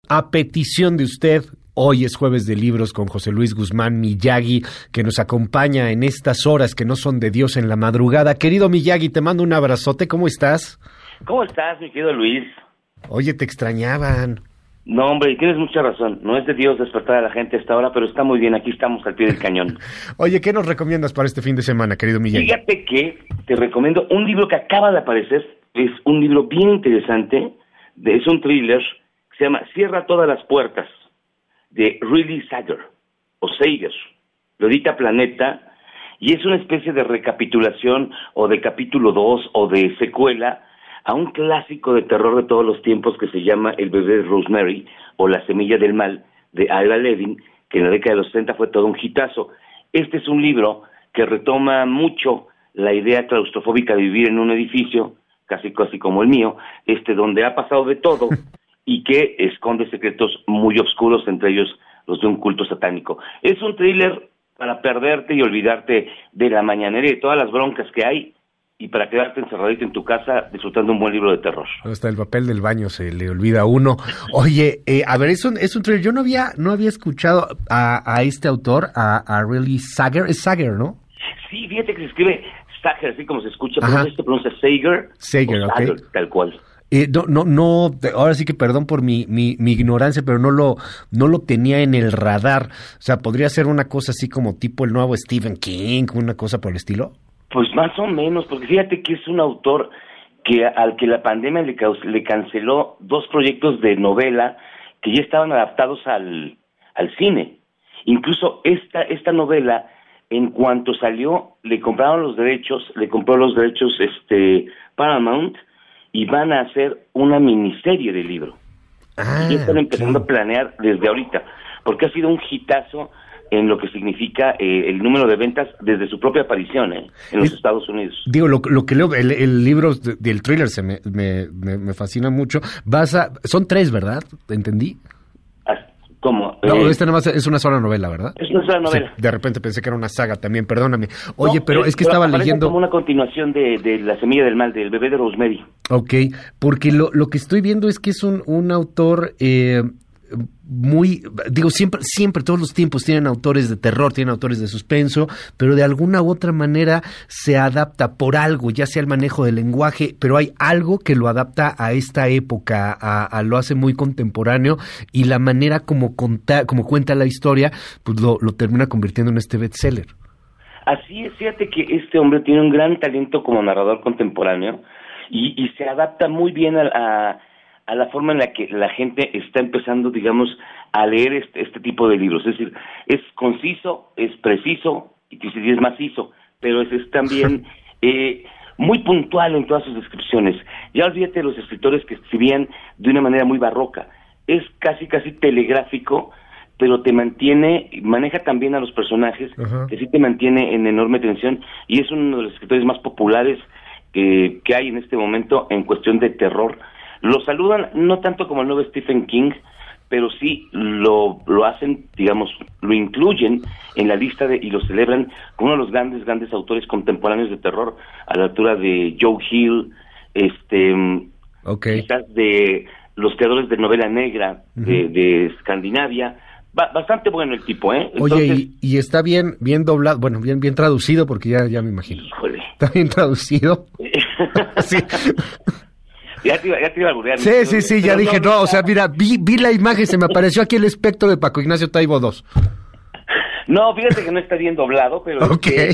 a petición de usted, hoy es Jueves de Libros con José Luis Guzmán Miyagi, que nos acompaña en estas horas que no son de Dios en la madrugada. Querido Miyagi, te mando un abrazote, ¿cómo estás? ¿Cómo estás, mi querido Luis? Oye, te extrañaban. No, hombre, tienes mucha razón. No es de Dios despertar a la gente a esta hora, pero está muy bien, aquí estamos al pie del cañón. Oye, ¿qué nos recomiendas para este fin de semana, querido Miyagi? Fíjate que te recomiendo un libro que acaba de aparecer. Es un libro bien interesante, es un thriller, que se llama Cierra todas las puertas, de Riley Sager, o Sager, lo edita Planeta, y es una especie de recapitulación, o de capítulo 2, o de secuela, a un clásico de terror de todos los tiempos que se llama El bebé de Rosemary, o La semilla del mal, de Ira Levin, que en la década de los 60 fue todo un hitazo. Este es un libro que retoma mucho la idea claustrofóbica de vivir en un edificio, casi como el mío, donde ha pasado de todo, y que esconde secretos muy oscuros, entre ellos los de un culto satánico. Es un thriller para perderte y olvidarte de la mañanera y de todas las broncas que hay, y para quedarte encerradito en tu casa disfrutando un buen libro de terror. Hasta el papel del baño se le olvida a uno. Oye, a ver, es un thriller. Yo no había escuchado a este autor, a Riley Sager. Es Sager, ¿no? Sí, fíjate que se escribe Sager, así como se escucha, pero esto pronuncia Sager. Sager, ok. Sager, tal cual. No, ahora sí que perdón por mi ignorancia, pero no lo tenía en el radar. O sea, ¿podría ser una cosa así como tipo el nuevo Stephen King, una cosa por el estilo? Pues más o menos, porque fíjate que es un autor al que la pandemia le canceló 2 proyectos de novela que ya estaban adaptados al cine. Incluso esta novela, en cuanto salió, le compró los derechos Paramount, y van a hacer una miniserie de libro. Y están empezando a planear desde ahorita, porque ha sido un hitazo en lo que significa el número de ventas desde su propia aparición en los Estados Unidos. Digo, lo que leo, el libro del thriller me fascina mucho. Son 3, ¿verdad? ¿Entendí? ¿Cómo? No, esta nada más es una sola novela, ¿verdad? Es una sola novela. Sí, de repente pensé que era una saga también, perdóname. Oye, pero es que estaba leyendo como una continuación de La semilla del mal, del bebé de Rosemary. Ok, porque lo que estoy viendo es que es un autor siempre todos los tiempos tienen autores de terror, tienen autores de suspenso, pero de alguna u otra manera se adapta por algo, ya sea el manejo del lenguaje, pero hay algo que lo adapta a esta época, lo hace muy contemporáneo, y la manera como cuenta la historia, pues lo termina convirtiendo en este bestseller. Así es, fíjate que este hombre tiene un gran talento como narrador contemporáneo, y se adapta muy bien a la forma en la que la gente está empezando, digamos, a leer este tipo de libros. Es decir, es conciso, es preciso, y es macizo, pero es también muy puntual en todas sus descripciones. Ya olvídate de los escritores que escribían de una manera muy barroca. Es casi telegráfico, pero maneja también a los personajes, que sí te mantiene en enorme tensión, y es uno de los escritores más populares que hay en este momento en cuestión de terror. Lo saludan no tanto como el nuevo Stephen King, pero sí lo hacen, digamos, lo incluyen en la lista y lo celebran como uno de los grandes autores contemporáneos de terror, a la altura de Joe Hill, quizás de los creadores de novela negra de Escandinavia. Bastante bueno el tipo, ¿eh? Entonces, oye, y está bien doblado, bueno, bien traducido, porque ya me imagino. Híjole. ¿Está bien traducido? Sí. Ya te iba a burlar. Sí, ya dije, no, o sea, mira, vi la imagen, se me apareció aquí el espectro de Paco Ignacio Taibo II. No, fíjate que no está bien doblado, pero okay.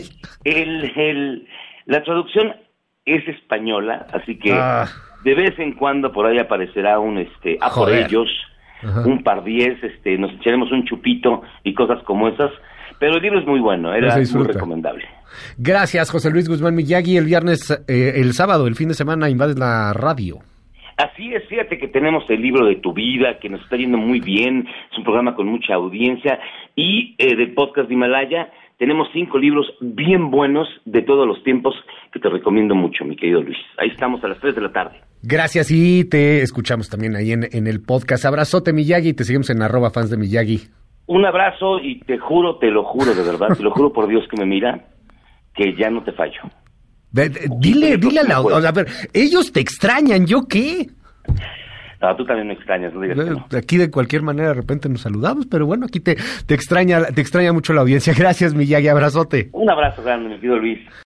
La traducción es española, así que de vez en cuando por ahí aparecerá un por ellos, un par 10, nos echaremos un chupito y cosas como esas. Pero el libro es muy bueno, era muy recomendable. Gracias, José Luis Guzmán Miyagi. El sábado, el fin de semana, invades la radio. Así es, fíjate que tenemos el libro de tu vida, que nos está yendo muy bien, es un programa con mucha audiencia, y del podcast de Himalaya tenemos 5 libros bien buenos de todos los tiempos que te recomiendo mucho, mi querido Luis. Ahí estamos a las 3 de la tarde. Gracias, y te escuchamos también ahí en el podcast. Abrazote, Miyagi, y te seguimos en @fans de Miyagi. Un abrazo, y te lo juro de verdad, te lo juro por Dios que me mira, que ya no te fallo. Dile a ver, ellos te extrañan, ¿yo qué? No, tú también me extrañas, no digas que no. Aquí de cualquier manera de repente nos saludamos, pero bueno, aquí te extraña mucho la audiencia. Gracias, Miyagi, abrazote. Un abrazo grande, mi querido Luis.